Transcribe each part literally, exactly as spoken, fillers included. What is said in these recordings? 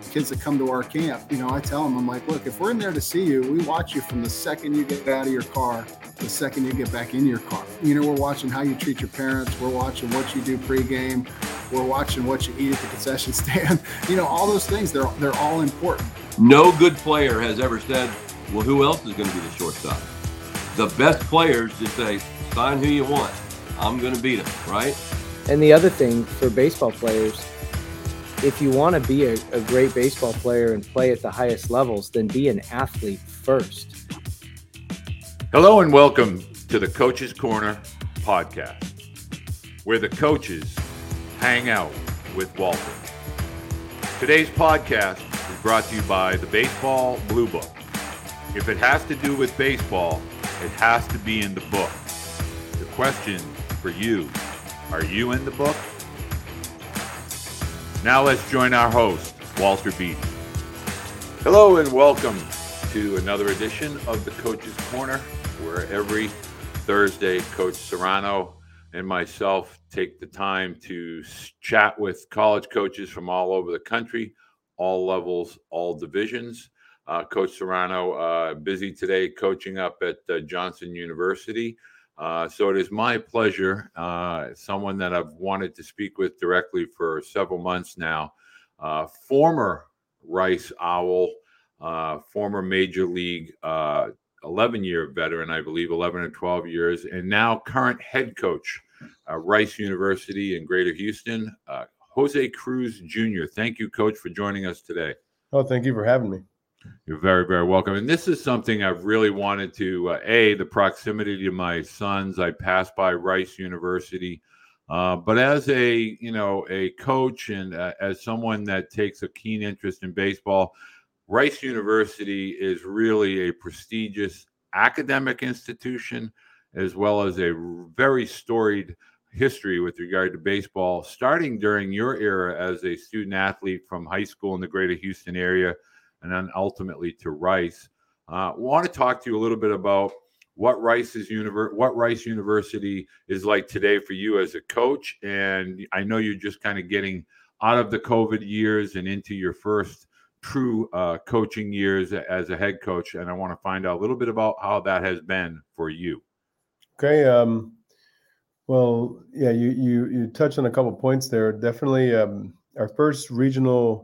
kids that come to our camp, you know, I tell them, I'm like, look, if we're in there to see you, we watch you from the second you get out of your car, the second you get back in your car. You know, we're watching how you treat your parents. We're watching what you do pregame. We're watching what you eat at the concession stand. You know, all those things, they're they're all important. No good player has ever said, well, who else is going to be the shortstop? The best players just say, sign who you want. I'm going to beat them, right? And the other thing for baseball players, if you want to be a, a great baseball player and play at the highest levels, then be an athlete first. Hello and welcome to the Coach's Corner podcast, where the coaches hang out with Walter. Today's podcast is brought to you by the Baseball Blue Book. If it has to do with baseball, it has to be in the book. The question for you, are you in the book? Now let's join our host, Walter Beatty. Hello and welcome to another edition of the Coach's Corner, where every Thursday, Coach Serrano and myself take the time to chat with college coaches from all over the country, all levels, all divisions. Uh, Coach Serrano, uh, busy today coaching up at uh, Johnson University. Uh, so it is my pleasure, uh, someone that I've wanted to speak with directly for several months now, uh, former Rice Owl, uh, former Major League uh, eleven-year veteran, I believe, eleven or twelve years, and now current head coach, uh, Rice University in Greater Houston, uh, Jose Cruz Junior Thank you, Coach, for joining us today. Oh, thank you for having me. You're very, very welcome. And this is something I've really wanted to, uh, A, the proximity to my sons. I passed by Rice University. Uh, but as a, you know, a coach and uh, as someone that takes a keen interest in baseball, Rice University is really a prestigious academic institution, as well as a very storied history with regard to baseball, starting during your era as a student athlete from high school in the Greater Houston area, and then ultimately to Rice. I uh, want to talk to you a little bit about what Rice's univer- what Rice University is like today for you as a coach. And I know you're just kind of getting out of the COVID years and into your first true uh, coaching years as a head coach. And I want to find out a little bit about how that has been for you. Okay. Um, well, yeah, you, you, you touched on a couple points there. Definitely um, our first regional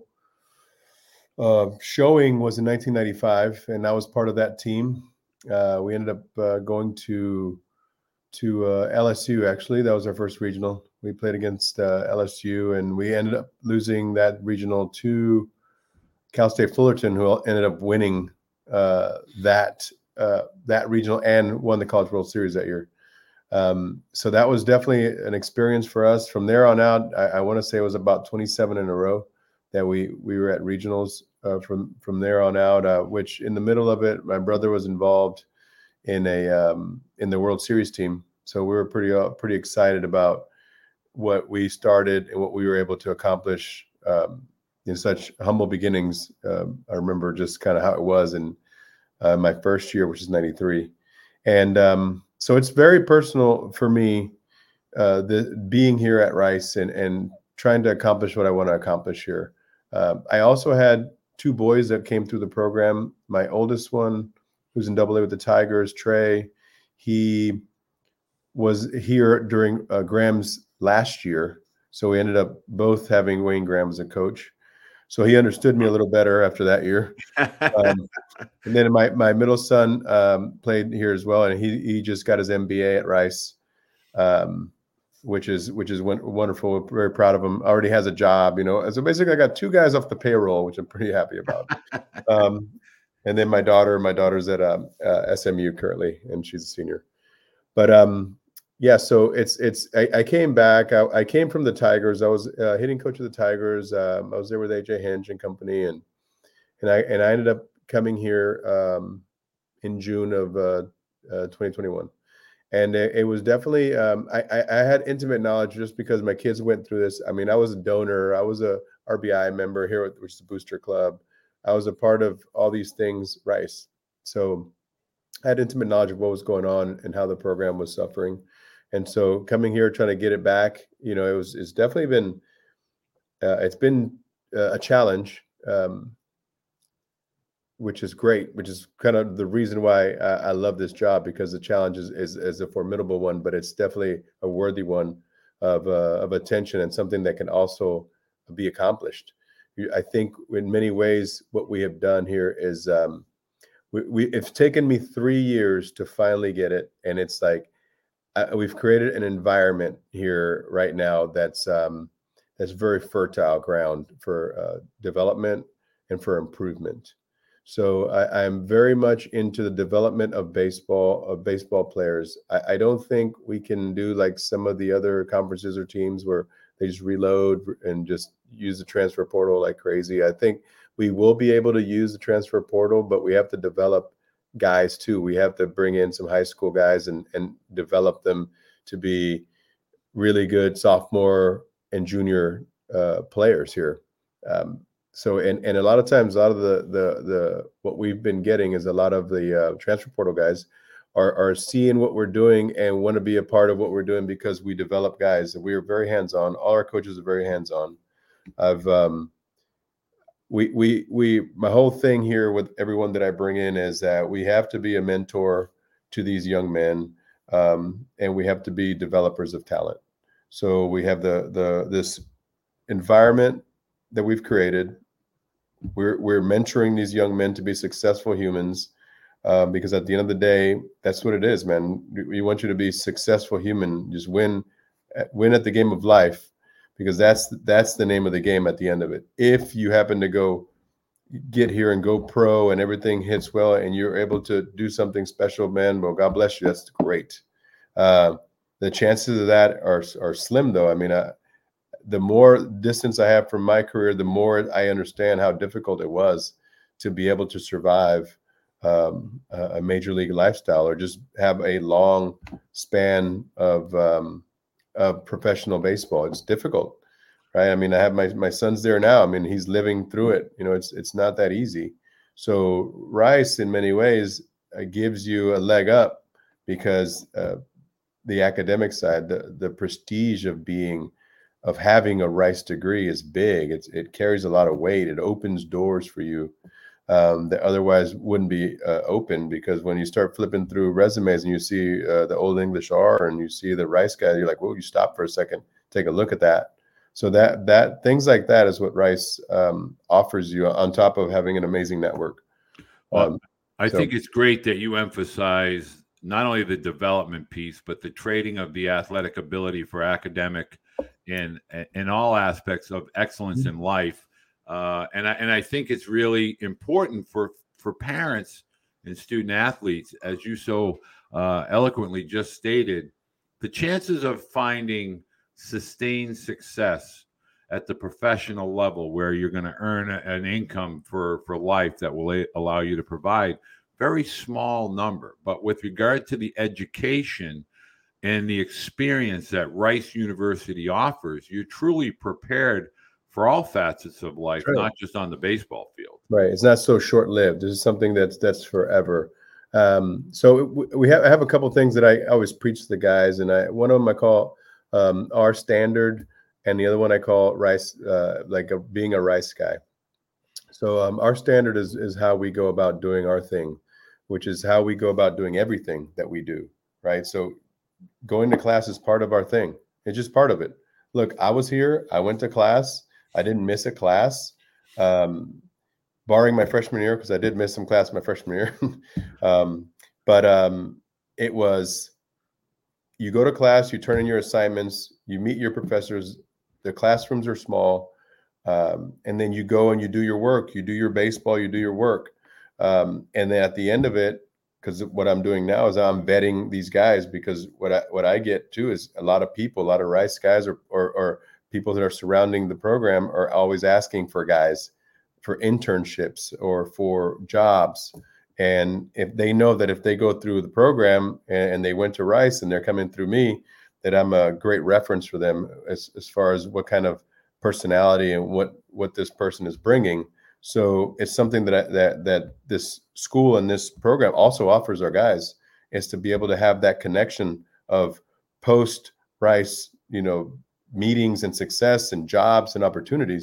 Uh, showing was in nineteen ninety-five, and I was part of that team. Uh, we ended up uh, going to to uh, L S U. Actually, that was our first regional. We played against uh, L S U, and we ended up losing that regional to Cal State Fullerton, who ended up winning uh, that uh, that regional and won the College World Series that year. Um, so that was definitely an experience for us. From there on out, I, I want to say it was about twenty-seven in a row that we we were at regionals uh, from from there on out. Uh, which in the middle of it, my brother was involved in a um, in the World Series team, so we were pretty uh, pretty excited about what we started and what we were able to accomplish um, in such humble beginnings. Uh, I remember just kind of how it was in uh, my first year, which is ninety-three, and um, so it's very personal for me, uh, the being here at Rice and and trying to accomplish what I want to accomplish here. Uh, I also had two boys that came through the program. My oldest one, who's in double A with the Tigers, Trey, he was here during uh, Graham's last year. So we ended up both having Wayne Graham as a coach. So he understood me a little better after that year. Um, and then my, my middle son um, played here as well, and he he just got his M B A at Rice. Um, which is which is wonderful. We're very proud of him. Already has a job, you know. So basically, I got two guys off the payroll, which I'm pretty happy about. um, and then my daughter, my daughter's at uh, uh, S M U currently, and she's a senior. But um, yeah, so it's it's. I, I came back. I, I came from the Tigers. I was uh, hitting coach of the Tigers. Um, I was there with A J Hinch and company, and and I and I ended up coming here um, in June of uh, uh, twenty twenty-one. And it, it was definitely, um, I, I had intimate knowledge just because my kids went through this. I mean, I was a donor. I was a R B I member here, which is the Booster Club. I was a part of all these things, Rice. So I had intimate knowledge of what was going on and how the program was suffering. And so coming here, trying to get it back, you know, it was, it's definitely been, uh, it's been uh, a challenge um, which is great, which is kind of the reason why I, I love this job, because the challenge is, is, is a formidable one, but it's definitely a worthy one of, uh, of attention and something that can also be accomplished. I think in many ways, what we have done here is um, we, we, it's taken me three years to finally get it. And it's like, uh, we've created an environment here right now that's, um, that's very fertile ground for uh, development and for improvement. So I, I'm very much into the development of baseball, of baseball players. I, I don't think we can do like some of the other conferences or teams where they just reload and just use the transfer portal like crazy. I think we will be able to use the transfer portal, but we have to develop guys too. We have to bring in some high school guys and, and develop them to be really good sophomore and junior uh, players here. Um, So, and, and a lot of times, a lot of the, the, the, what we've been getting is a lot of the uh, transfer portal guys are, are seeing what we're doing and want to be a part of what we're doing because we develop guys and we are very hands-on. All our coaches are very hands-on. I've, um, we, we, we, my whole thing here with everyone that I bring in is that we have to be a mentor to these young men. Um, and we have to be developers of talent. So we have the, the, this environment that we've created. We're we're mentoring these young men to be successful humans, uh, because at the end of the day, that's what it is, man. We want you to be a successful human. Just win, win at the game of life, because that's that's the name of the game at the end of it. If you happen to go get here and go pro and everything hits well and you're able to do something special, man, well, God bless you. That's great. Uh, the chances of that are are slim, though. I mean, I, the more distance I have from my career, the more I understand how difficult it was to be able to survive um, a major league lifestyle or just have a long span of, um, of professional baseball. It's difficult, right? I mean, I have my, my son's there now. I mean, he's living through it. You know, it's, it's not that easy. So Rice in many ways uh, gives you a leg up because uh, the academic side, the, the prestige of being of having a Rice degree is big. It's, it carries a lot of weight. It opens doors for you um, that otherwise wouldn't be uh, open, because when you start flipping through resumes and you see uh, the Old English R and you see the Rice guy, you're like, well, you stop for a second, take a look at that. So that that things like that is what Rice um, offers you on top of having an amazing network. Well, um, I so. think it's great that you emphasize not only the development piece, but the trading of the athletic ability for academic in in all aspects of excellence in life, uh, and I and I think it's really important for for parents and student athletes, as you so uh, eloquently just stated, the chances of finding sustained success at the professional level, where you're going to earn a, an income for for life that will a- allow you to provide, very small number. But with regard to the education and the experience that Rice University offers, you're truly prepared for all facets of life, Right. not just on the baseball field. Right. It's not so short-lived. This is something that's that's forever. Um, so we have I have a couple of things that I always preach to the guys, and I one of them I call um, our standard, and the other one I call Rice, uh, like a, being a Rice guy. So um, our standard is is how we go about doing our thing, which is how we go about doing everything that we do. Right. So going to class is part of our thing. It's just part of it. Look, I was here. I went to class. I didn't miss a class, um, barring my freshman year, because I did miss some class my freshman year. um, but um, it was, you go to class, you turn in your assignments, you meet your professors. The classrooms are small. Um, and then you go and you do your work. You do your baseball, you do your work. Um, and then at the end of it, because what I'm doing now is I'm vetting these guys, because what I, what I get too is a lot of people, a lot of Rice guys or, or, or people that are surrounding the program are always asking for guys for internships or for jobs. And if they know that if they go through the program and, and they went to Rice and they're coming through me, that I'm a great reference for them as, as far as what kind of personality and what, what this person is bringing. So it's something that I, that that this school and this program also offers our guys, is to be able to have that connection of post Rice, you know, meetings and success and jobs and opportunities,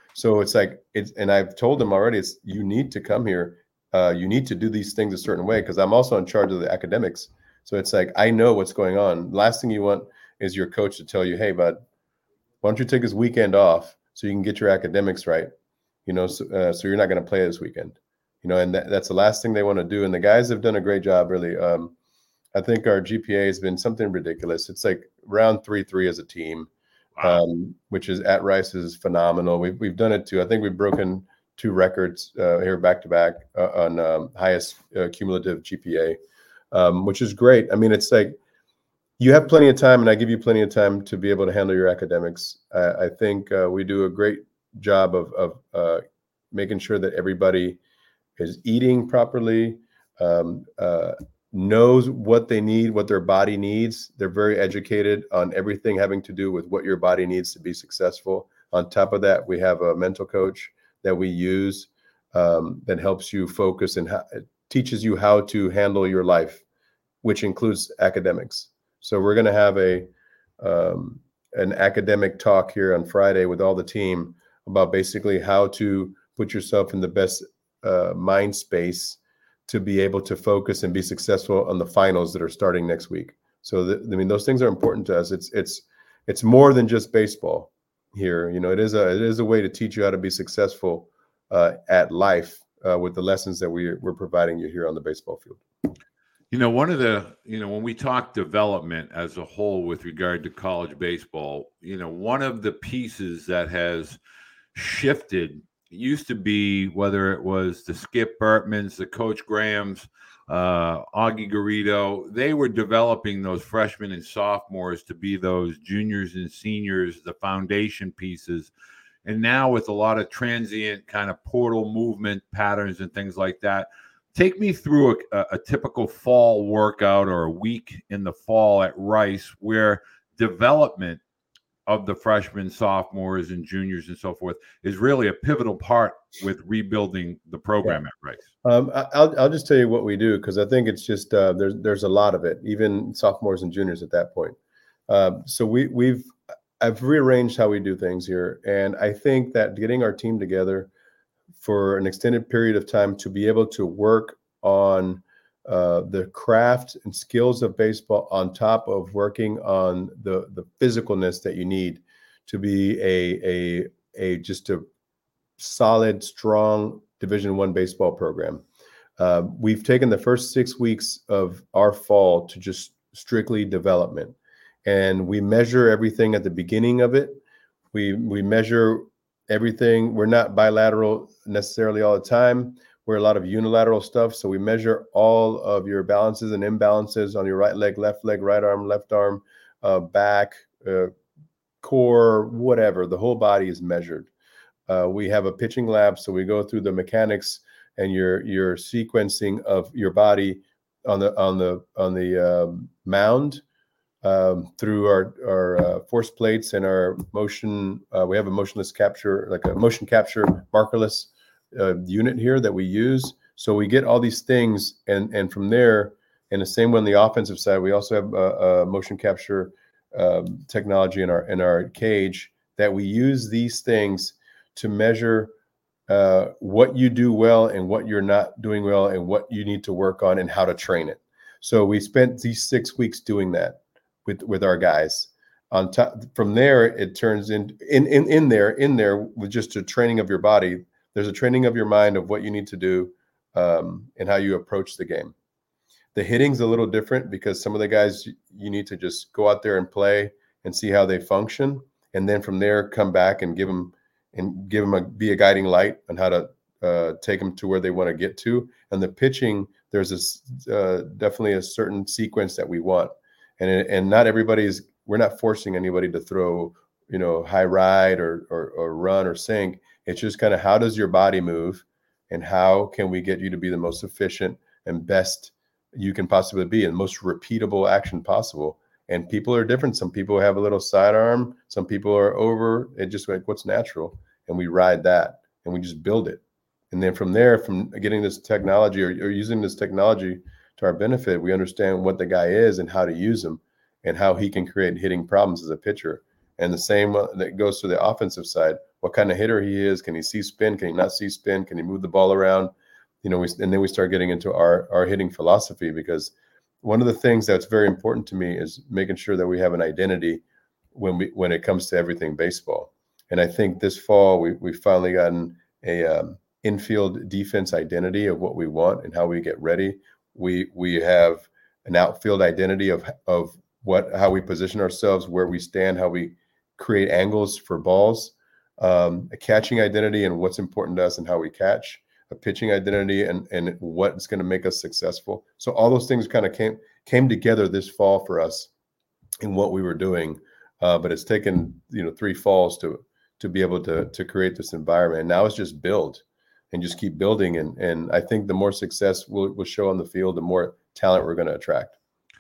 So it's like, it's, and I've told them already, it's, you need to come here. Uh, you need to do these things a certain way, because I'm also in charge of the academics. So it's like, I know what's going on. Last thing you want is your coach to tell you, hey, bud, why don't you take this weekend off so you can get your academics right? You know, so, uh, so you're not going to play this weekend, you know, and that, that's the last thing they want to do. And the guys have done a great job, really. Um, I think our G P A has been something ridiculous. It's like around three three as a team, wow. um, which is at Rice is phenomenal. We've we've done it too. I think we've broken two records uh, here back to back uh, on um, highest uh, cumulative G P A, um, which is great. I mean, it's like you have plenty of time, and I give you plenty of time to be able to handle your academics. I, I think uh, we do a great job of of uh, making sure that everybody is eating properly. Um, uh, knows what they need, what their body needs. They're very educated on everything having to do with what your body needs to be successful. On top of that, we have a mental coach that we use um, that helps you focus and ha- teaches you how to handle your life, which includes academics. So we're going to have a um, an academic talk here on Friday with all the team about basically how to put yourself in the best uh, mind space to be able to focus and be successful on the finals that are starting next week. So, the, I mean, those things are important to us. It's it's it's more than just baseball here. You know, it is a it is a way to teach you how to be successful uh, at life uh, with the lessons that we we're providing you here on the baseball field. You know, one of the you know when we talk development as a whole with regard to college baseball, you know, one of the pieces that has shifted. It used to be, whether it was the Skip Bertmans, the Coach Grahams, uh, Augie Garrido, they were developing those freshmen and sophomores to be those juniors and seniors, the foundation pieces. And now with a lot of transient kind of portal movement patterns and things like that, take me through a, a typical fall workout or a week in the fall at Rice where development of the freshmen, sophomores, and juniors and so forth is really a pivotal part with rebuilding the program yeah. at Rice. Um, I'll I'll just tell you what we do, because I think it's just uh, there's there's a lot of it, even sophomores and juniors at that point. Uh, so we we've I've rearranged how we do things here, and I think that getting our team together for an extended period of time to be able to work on Uh, the craft and skills of baseball on top of working on the the physicalness that you need to be a a a just a solid, strong Division One baseball program. Uh, we've taken the first six weeks of our fall to just strictly development, and we measure everything at the beginning of it. We we measure everything. We're not bilateral necessarily all the time. We're a lot of unilateral stuff. So we measure all of your balances and imbalances on your right leg, left leg, right arm, left arm, uh, back, uh, core, whatever. The whole body is measured. Uh, we have a pitching lab. So we go through the mechanics and your your sequencing of your body on the on the on the um, mound um, through our our uh, force plates and our motion. Uh, we have a motionless capture, like a motion capture markerless Uh, unit here that we use. So we get all these things, and and from there, and the same way on the offensive side, we also have a, a motion capture um, technology in our in our cage that we use these things to measure uh, what you do well and what you're not doing well and what you need to work on and how to train it. So we spent these six weeks doing that with with our guys. On top, from there, it turns in in in in there in there with just a training of your body. There's a training of your mind of what you need to do um, and how you approach the game. The hitting's a little different because some of the guys, you need to just go out there and play and see how they function. And then from there, come back and give them and give them a, be a guiding light on how to uh, take them to where they want to get to. And the pitching, there's a, uh, definitely a certain sequence that we want. And, and not everybody's, we're not forcing anybody to throw, you know, high ride or, or, or run or sink. It's just kind of how does your body move and how can we get you to be the most efficient and best you can possibly be and most repeatable action possible. And people are different. Some people have a little sidearm. Some people are over. It's just like what's natural. And we ride that and we just build it. And then from there, from getting this technology or, or using this technology to our benefit, we understand what the guy is and how to use him and how he can create hitting problems as a pitcher. And the same uh, that goes to the offensive side. What kind of hitter he is? Can he see spin? Can he not see spin? Can he move the ball around? You know, we, and then we start getting into our our hitting philosophy, because one of the things that's very important to me is making sure that we have an identity when we when it comes to everything baseball. And I think this fall we we finally gotten a um, infield defense identity of what we want and how we get ready. We we have an outfield identity of of what how we position ourselves, where we stand, how we create angles for balls, um, a catching identity and what's important to us and how we catch, a pitching identity and and what's going to make us successful. So all those things kind of came came together this fall for us in what we were doing. Uh, but it's taken, you know, three falls to to be able to to create this environment. And now it's just build and just keep building. And and I think the more success we'll, we'll show on the field, the more talent we're going to attract.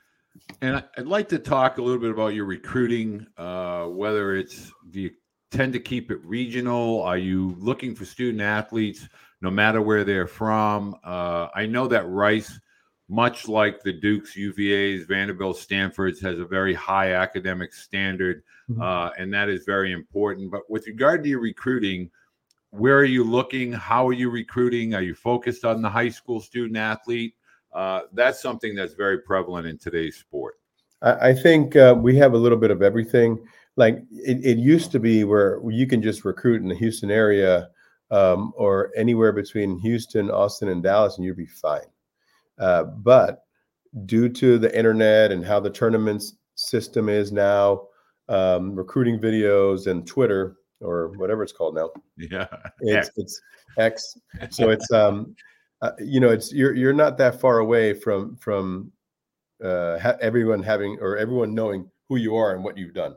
And I'd like to talk a little bit about your recruiting, uh, whether it's, do you tend to keep it regional? Are you looking for student athletes no matter where they're from? Uh, I know that Rice, much like the Dukes, U V As, Vanderbilt, Stanfords, has a very high academic standard, mm-hmm. uh, and that is very important. But with regard to your recruiting, where are you looking? How are you recruiting? Are you focused on the high school student athlete? Uh, that's something that's very prevalent in today's sport. I, I think uh, we have a little bit of everything. Like it, it used to be where you can just recruit in the Houston area um, or anywhere between Houston, Austin, and Dallas, and you'd be fine. Uh, but due to the internet and how the tournaments system is now, um, recruiting videos and Twitter or whatever it's called now. Yeah, it's X. it's X. So it's um, uh, you know, it's you're you're not that far away from from uh, ha- everyone having or everyone knowing who you are and what you've done.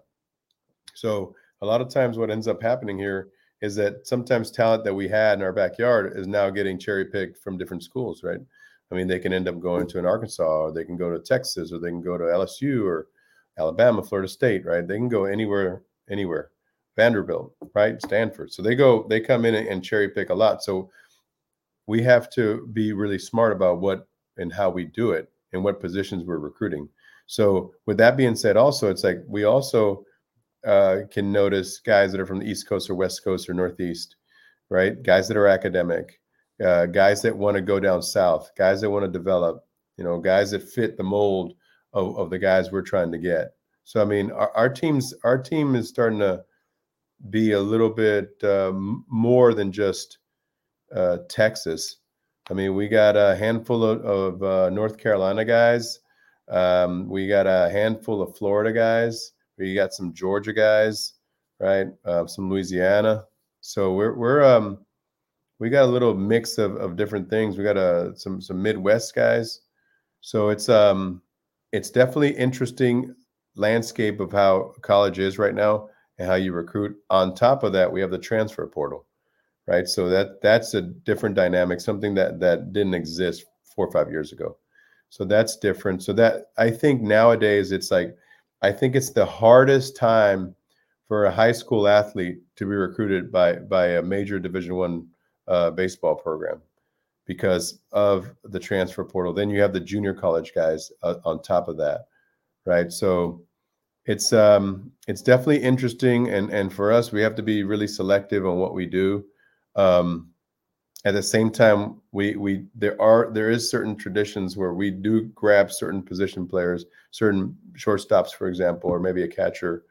So a lot of times, what ends up happening here is that sometimes talent that we had in our backyard is now getting cherry picked from different schools, right? I mean, they can end up going to an Arkansas, or they can go to Texas, or they can go to L S U or Alabama, Florida State, right? They can go anywhere, anywhere. Vanderbilt, right? Stanford. So they go, they come in and cherry pick a lot. So we have to be really smart about what and how we do it and what positions we're recruiting. So with that being said, also, it's like we also uh, can notice guys that are from the East Coast or West Coast or Northeast, right? Guys that are academic. Uh, guys that want to go down south, guys that want to develop, you know, guys that fit the mold of, of the guys we're trying to get. So, I mean, our, our teams, our team is starting to be a little bit um, more than just uh, Texas. I mean, we got a handful of, of uh, North Carolina guys. Um, we got a handful of Florida guys. We got some Georgia guys, right? Uh, some Louisiana. So we're we're um. We got a little mix of, of different things. We got a, some some Midwest guys. So it's um it's definitely interesting landscape of how college is right now and how you recruit. On top of that, we have the transfer portal, right? So that that's a different dynamic, something that that didn't exist four or five years ago. So that's different. So that I think nowadays it's like I think it's the hardest time for a high school athlete to be recruited by by a major Division One uh, baseball program because of the transfer portal. Then you have the junior college guys uh, on top of that, right? So it's um, it's definitely interesting, and and for us, we have to be really selective on what we do. Um, at the same time, we we there are there is certain traditions where we do grab certain position players, certain shortstops, for example, or maybe a catcher,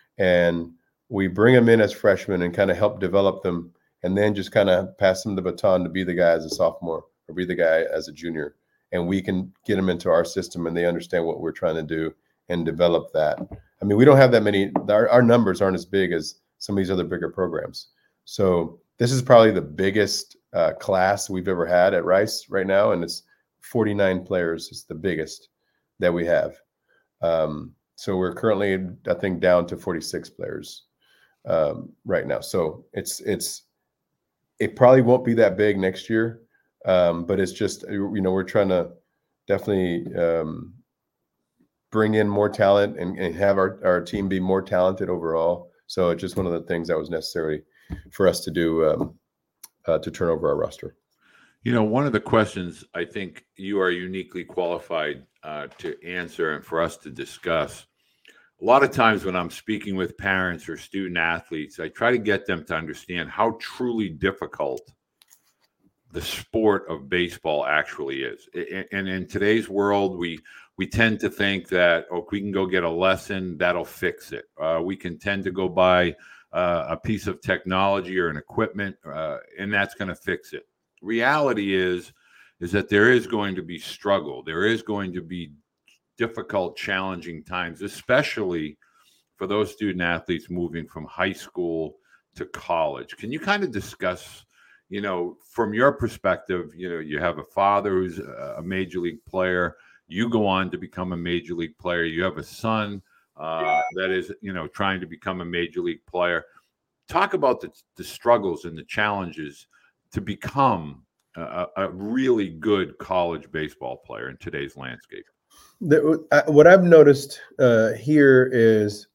and we bring them in as freshmen and kind of help develop them. And then just kind of pass them the baton to be the guy as a sophomore or be the guy as a junior. And we can get them into our system and they understand what we're trying to do and develop that. I mean, we don't have that many, our, our numbers aren't as big as some of these other bigger programs. So this is probably the biggest uh, class we've ever had at Rice right now. And it's forty-nine players. It's the biggest that we have. Um, so we're currently, I think, down to forty-six players um, right now. So it's, it's, it probably won't be that big next year, um, but it's just, you know, we're trying to definitely um, bring in more talent and, and have our, our team be more talented overall. So it's just one of the things that was necessary for us to do um, uh, to turn over our roster. You know, one of the questions I think you are uniquely qualified uh, to answer and for us to discuss a lot of times when I'm speaking with parents or student athletes, I try to get them to understand how truly difficult the sport of baseball actually is. And in today's world, we we tend to think that, oh, we can go get a lesson, that'll fix it. Uh, we can tend to go buy uh, a piece of technology or an equipment, uh, and that's going to fix it. Reality is, is that there is going to be struggle. There is going to be difficult, challenging times, especially for those student athletes moving from high school to college. Can you kind of discuss, you know, from your perspective, you know, you have a father who's a major league player, you go on to become a major league player, you have a son uh, that is, you know, trying to become a major league player. Talk about the, the struggles and the challenges to become a, a really good college baseball player in today's landscape. The, uh, what I've noticed uh, here is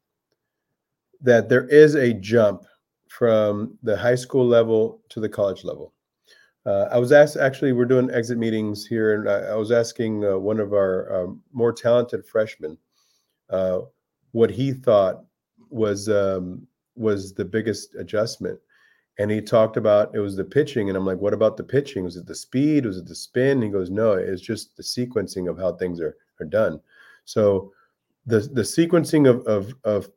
that there is a jump from the high school level to the college level. Uh, I was asked, actually, we're doing exit meetings here, and I, I was asking uh, one of our um, more talented freshmen uh, what he thought was um, was the biggest adjustment. And he talked about it was the pitching. And I'm like, what about the pitching? Was it the speed? Was it the spin? He goes, no, it's just the sequencing of how things are are done. So the the sequencing of of, of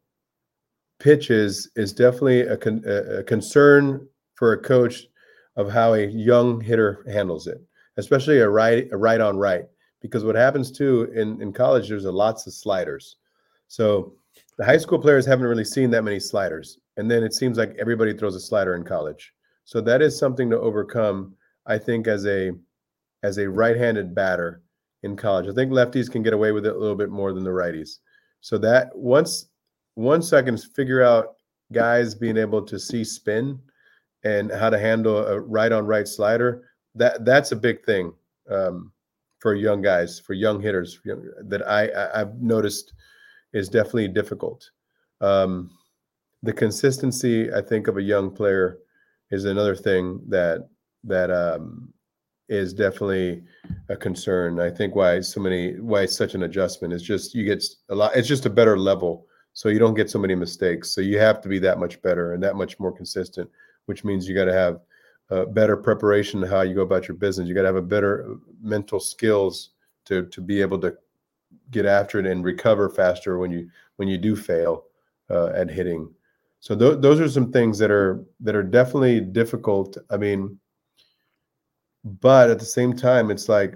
pitches is definitely a, con, a concern for a coach of how a young hitter handles it, especially a right a right on right. Because what happens too in, in college, there's a lots of sliders. So the high school players haven't really seen that many sliders. And then it seems like everybody throws a slider in college. So that is something to overcome, I think, as a as a right-handed batter in college. I think lefties can get away with it a little bit more than the righties. So that once once I can figure out guys being able to see spin and how to handle a right-on-right slider, that that's a big thing um, for young guys, for young hitters that I, I I've noticed is definitely difficult. Um, the consistency, I think, of a young player is another thing that that um, is definitely a concern. I think why so many why it's such an adjustment is just you get a lot. It's just a better level, so you don't get so many mistakes. So you have to be that much better and that much more consistent, which means you got to have uh, better preparation to how you go about your business. You got to have a better mental skills to to be able to get after it and recover faster when you when you do fail uh, at hitting. So th- those are some things that are that are definitely difficult. I mean, but at the same time, it's like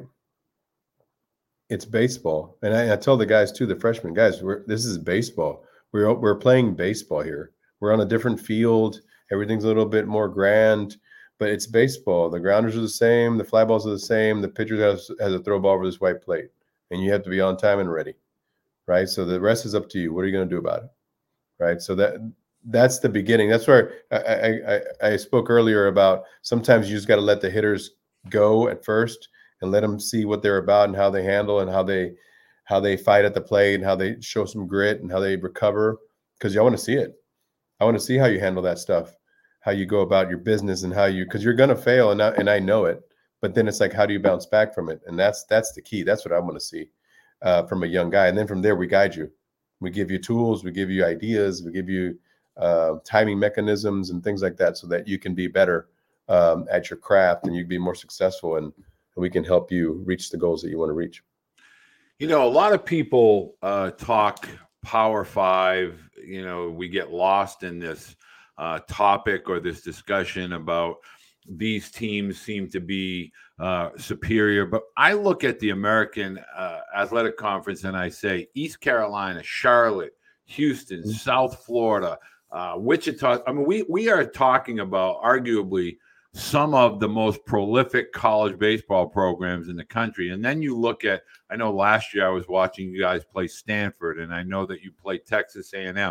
it's baseball, and I, I tell the guys too, the freshmen guys, we're, this is baseball. We're we're playing baseball here. We're on a different field. Everything's a little bit more grand, but it's baseball. The grounders are the same. The fly balls are the same. The pitcher has has a throw ball over this white plate, and you have to be on time and ready, right? So the rest is up to you. What are you going to do about it, right? So that that's the beginning. That's where I I, I, I spoke earlier about sometimes you just got to let the hitters go at first and let them see what they're about and how they handle and how they how they fight at the plate and how they show some grit and how they recover, because y'all want to see it. I want to see how you handle that stuff, how you go about your business and how you, because you're going to fail and I, and I know it, but then it's like, how do you bounce back from it? And that's that's the key. That's what I want to see uh, from a young guy. And then from there, we guide you. We give you tools. We give you ideas. We give you uh, timing mechanisms and things like that so that you can be better um, at your craft and you can be more successful, and, and we can help you reach the goals that you want to reach. You know, a lot of people uh, talk Power Five. You know, we get lost in this uh, topic or this discussion about these teams seem to be uh, superior. But I look at the American uh, Athletic Conference and I say East Carolina, Charlotte, Houston, mm-hmm. South Florida, uh, Wichita. I mean, we we are talking about arguably some of the most prolific college baseball programs in the country. And then you look at, I know last year I was watching you guys play Stanford, and I know that you play Texas A and M.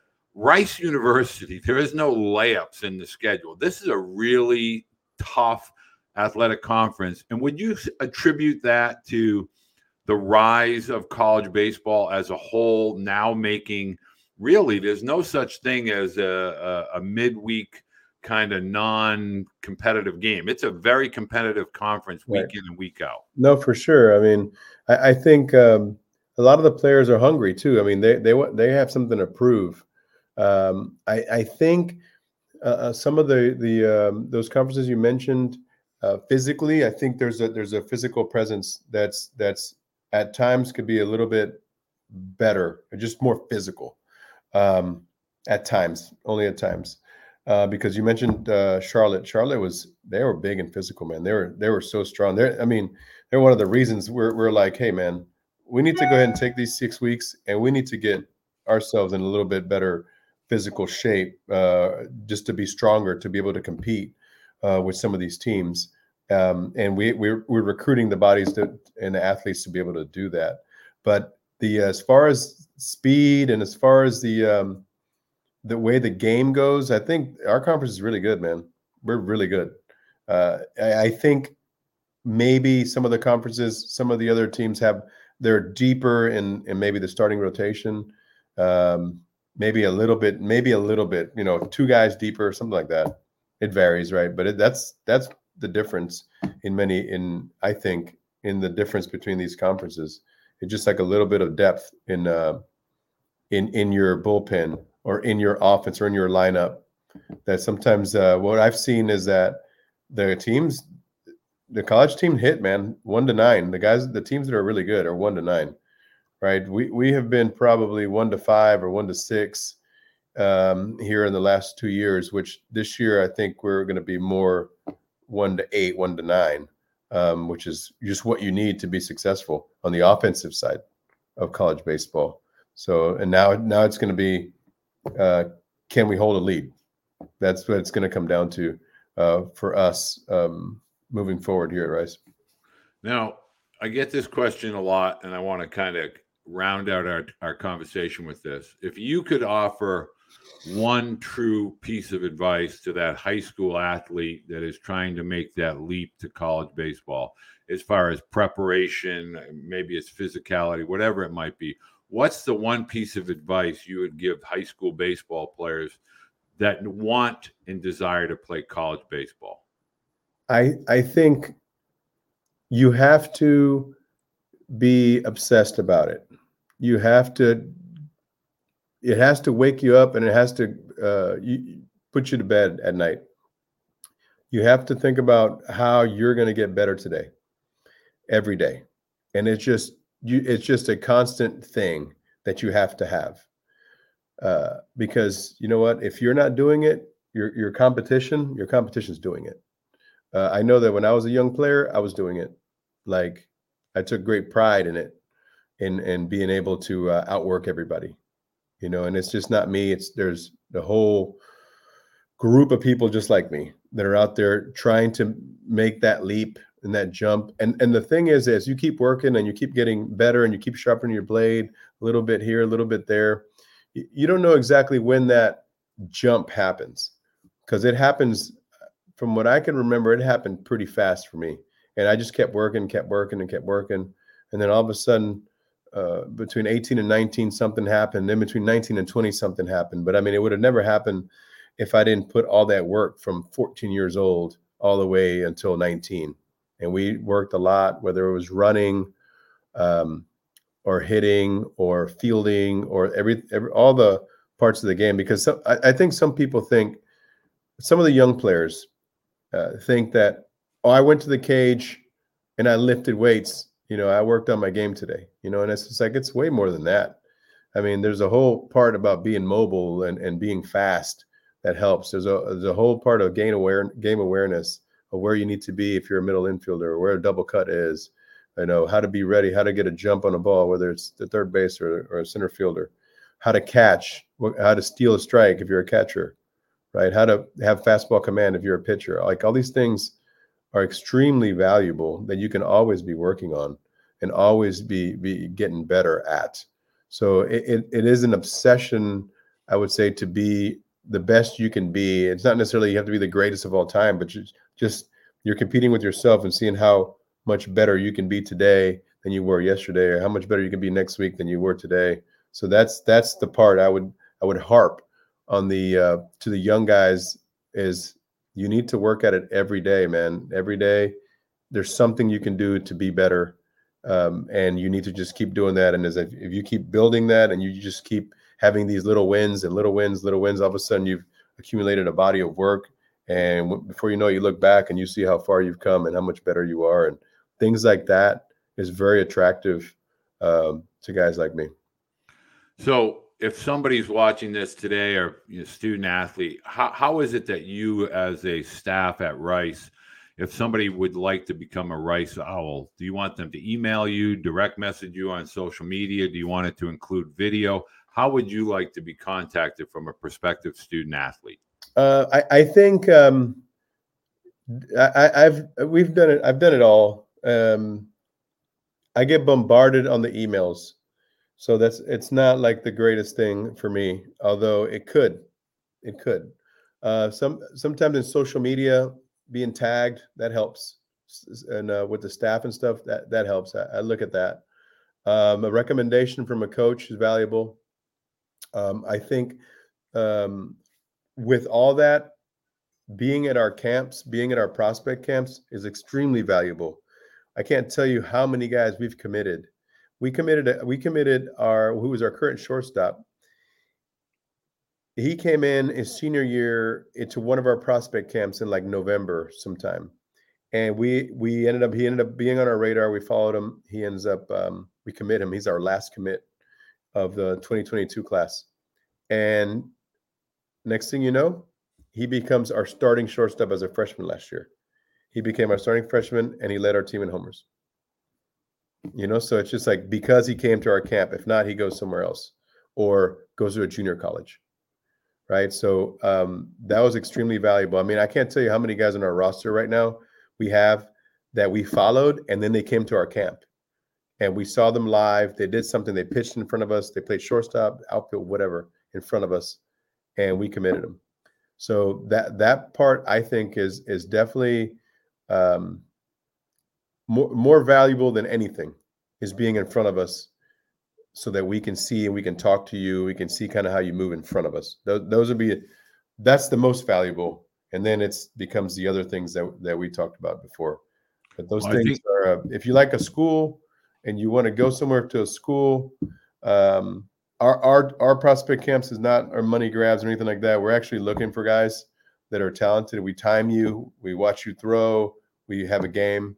Rice University, there is no layups in the schedule. This is a really tough athletic conference. And would you attribute that to the rise of college baseball as a whole now making, really, there's no such thing as a, a, a midweek kind of non-competitive game. It's a very competitive conference week right. in and week out. No, for sure. I mean, I, I think um, a lot of the players are hungry too. I mean, they they want they have something to prove. Um, I I think uh, some of the the um, those conferences you mentioned uh, physically, I think there's a there's a physical presence that's that's at times could be a little bit better, or just more physical. Um, at times, only at times. Uh, because you mentioned uh, Charlotte. Charlotte was they were big and physical, man. They were they were so strong. They're I mean, they're one of the reasons we're we're like, hey, man, we need to go ahead and take these six weeks, and we need to get ourselves in a little bit better physical shape, uh, just to be stronger, to be able to compete uh, with some of these teams. Um, and we we're we're recruiting the bodies to, and the athletes to be able to do that. But the as far as speed and as far as the um, the way the game goes, I think our conference is really good, man. We're really good. Uh, I, I think maybe some of the conferences, some of the other teams have, they're deeper in, in maybe the starting rotation. Um, maybe a little bit, maybe a little bit, you know, two guys deeper, something like that. It varies, right? But it, that's that's the difference in many, in I think, in the difference between these conferences. It's just like a little bit of depth in uh, in in your bullpen, or in your offense, or in your lineup, that sometimes uh, what I've seen is that the teams, the college team hit, man, one to nine. The guys, the teams that are really good are one to nine, right? We we have been probably one to five or one to six um, here in the last two years, which this year I think we're going to be more one to eight, one to nine, um, which is just what you need to be successful on the offensive side of college baseball. So, and now now it's going to be, Uh, can we hold a lead? That's what it's going to come down to uh, for us um, moving forward here at Rice. Now, I get this question a lot, and I want to kind of round out our, our conversation with this. If you could offer one true piece of advice to that high school athlete that is trying to make that leap to college baseball, as far as preparation, maybe it's physicality, whatever it might be, what's the one piece of advice you would give high school baseball players that want and desire to play college baseball? I I think you have to be obsessed about it. You have to, it has to wake you up, and it has to uh, you, put you to bed at night. You have to think about how you're going to get better today, every day. And it's just, You, it's just a constant thing that you have to have, uh, because you know what? If you're not doing it, your your competition, your competition's doing it. Uh, I know that when I was a young player, I was doing it. Like, I took great pride in it, in in being able to uh, outwork everybody, you know. And it's just not me. It's there's the whole group of people just like me that are out there trying to make that leap and that jump. And and the thing is, as you keep working and you keep getting better and you keep sharpening your blade a little bit here, a little bit there, you, you don't know exactly when that jump happens, because it happens, from what I can remember, it happened pretty fast for me. And I just kept working, kept working and kept working. And then all of a sudden, uh, between eighteen and nineteen, something happened. Then between nineteen and twenty, something happened. But I mean, it would have never happened if I didn't put all that work from fourteen years old all the way until nineteen. And we worked a lot, whether it was running, um, or hitting, or fielding, or every, every all the parts of the game. Because some, I, I think some people think, some of the young players uh, think that, oh, I went to the cage and I lifted weights. You know, I worked on my game today. You know, and it's just like, it's way more than that. I mean, there's a whole part about being mobile and, and being fast that helps. There's a there's a whole part of game aware game awareness of where you need to be if you're a middle infielder, or where a double cut is, you know, how to be ready, how to get a jump on a ball, whether it's the third base or, or a center fielder, how to catch, how to steal a strike if you're a catcher, right? How to have fastball command if you're a pitcher. Like, all these things are extremely valuable that you can always be working on and always be, be getting better at. So it, it, it is an obsession, I would say, to be the best you can be. It's not necessarily you have to be the greatest of all time, but you just, you're competing with yourself and seeing how much better you can be today than you were yesterday, or how much better you can be next week than you were today. So that's, that's the part I would, I would harp on the, uh, to the young guys, is you need to work at it every day, man. Every day there's something you can do to be better. Um, and you need to just keep doing that. And as if, if you keep building that and you just keep having these little wins and little wins, little wins, all of a sudden you've accumulated a body of work. And w- before you know it, you look back and you see how far you've come and how much better you are. And things like that is very attractive um, to guys like me. So if somebody's watching this today or you know, student athlete, how, how is it that you as a staff at Rice, if somebody would like to become a Rice Owl, do you want them to email you, direct message you on social media? Do you want it to include video? How would you like to be contacted from a prospective student athlete? Uh, I, I think um, I, I've we've done it. I've done it all. Um, I get bombarded on the emails, so that's it's not like the greatest thing for me. Although it could, it could. Uh, some sometimes in social media, being tagged that helps, and uh, with the staff and stuff that that helps. I, I look at that. Um, a recommendation from a coach is valuable. Um, I think um, with all that, being at our camps, being at our prospect camps is extremely valuable. I can't tell you how many guys we've committed. We committed, we committed our, who was our current shortstop. He came in his senior year into one of our prospect camps in like November sometime. And we, we ended up, he ended up being on our radar. We followed him. He ends up, um, we commit him. He's our last commit of the twenty twenty-two class. And next thing you know, he becomes our starting shortstop as a freshman last year. He became our starting freshman and he led our team in homers. You know, so it's just like because he came to our camp, if not, he goes somewhere else or goes to a junior college. Right. So um, that was extremely valuable. I mean, I can't tell you how many guys on our roster right now we have that we followed and then they came to our camp and we saw them live. They did something. They pitched in front of us. They played shortstop, outfield, whatever in front of us, and we committed them. So that that part I think is is definitely um, more more valuable than anything is being in front of us, so that we can see and we can talk to you. We can see kind of how you move in front of us. Those, those would be that's the most valuable, and then it's becomes the other things that that we talked about before. But those well, things think- are uh, if you like a school and you want to go somewhere to a school. Um, Our, our our prospect camps is not our money grabs or anything like that. We're actually looking for guys that are talented. We time you, we watch you throw, we have a game,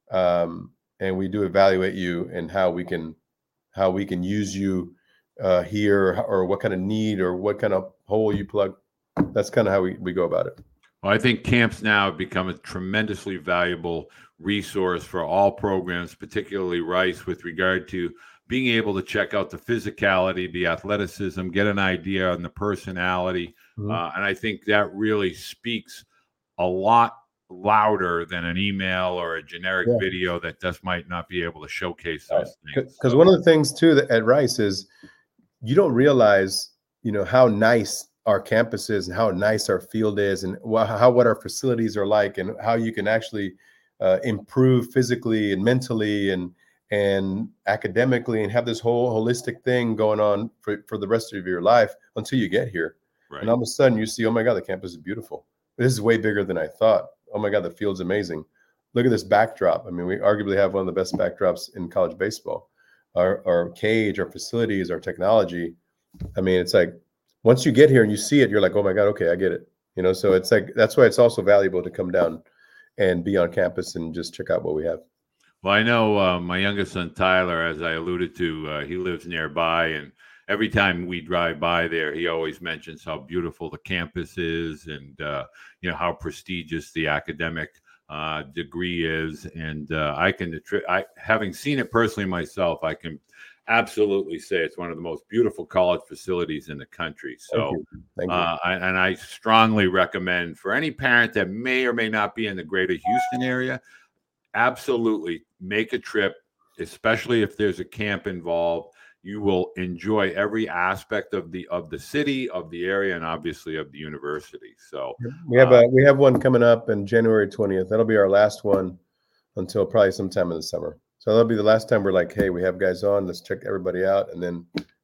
um, and we do evaluate you and how we can how we can use you uh, here or what kind of need or what kind of hole you plug. That's kind of how we, we go about it. Well, I think camps now have become a tremendously valuable resource for all programs, particularly Rice, with regard to being able to check out the physicality, the athleticism, get an idea on the personality. Mm-hmm. Uh, and I think that really speaks a lot louder than an email or a generic yeah. video that just might not be able to showcase those right. things. Because so. one of the things, too, that at Rice is you don't realize, you know, how nice our campus is and how nice our field is and wh- how what our facilities are like and how you can actually uh, improve physically and mentally and and academically and have this whole holistic thing going on for, for the rest of your life until you get here. Right. And all of a sudden you see, oh my God, the campus is beautiful. This is way bigger than I thought. Oh my God, the field's amazing. Look at this backdrop. I mean, we arguably have one of the best backdrops in college baseball. Our, our cage, our facilities, our technology. I mean, it's like, once you get here and you see it, you're like, oh my God, okay, I get it. You know, so it's like, that's why it's also valuable to come down and be on campus and just check out what we have. Well, I know uh, my youngest son, Tyler, as I alluded to, uh, he lives nearby. And every time we drive by there, he always mentions how beautiful the campus is and, uh, you know, how prestigious the academic uh, degree is. And uh, I can, I, having seen it personally myself, I can absolutely say it's one of the most beautiful college facilities in the country. So, Thank you. Thank you. Uh, I, and I strongly recommend for any parent that may or may not be in the greater Houston area, absolutely make a trip, especially if there's a camp involved. You will enjoy every aspect of the of the city, of the area, and obviously of the university. So we have uh, a we have one coming up in January twentieth. That'll be our last one until probably sometime in the summer. So that'll be the last time we're like, hey, we have guys on. Let's check everybody out, and then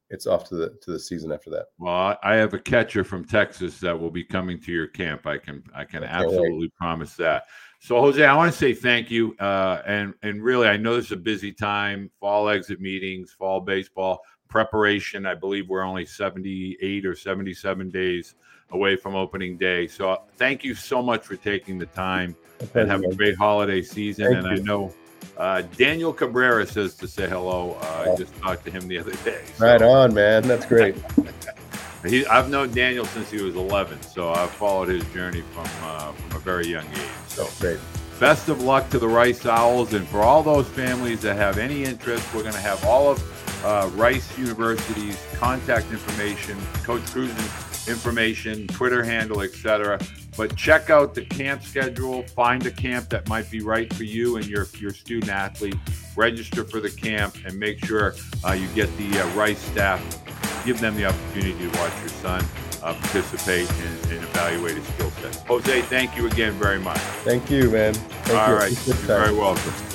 it's off to the to the season after that. Well, I I have a catcher from Texas that will be coming to your camp. I can I can Okay, absolutely right. promise that. So, Jose, I want to say thank you, uh, and and really, I know this is a busy time. Fall exit meetings, fall baseball preparation. I believe we're only seventy-eight or seventy-seven days away from opening day. So, uh, thank you so much for taking the time, Okay, and have man. a great holiday season. Thank and you. I know uh, Daniel Cabrera says to say hello. Uh, Oh. I just talked to him the other day. So. Right on, man. That's great. He, I've known Daniel since he was eleven, so I've followed his journey from uh, from a very young age. So, That's great. best of luck to the Rice Owls, and for all those families that have any interest, we're going to have all of uh, Rice University's contact information, Coach Cruz's information, Twitter handle, et cetera. But check out the camp schedule. Find a camp that might be right for you and your your student athlete. Register for the camp and make sure uh, you get the uh, Rice staff. Give them the opportunity to watch your son uh, participate and, and evaluate his skill set. Jose, thank you again very much. Thank you, man. Thank All you. right. Appreciate You're the time. very welcome.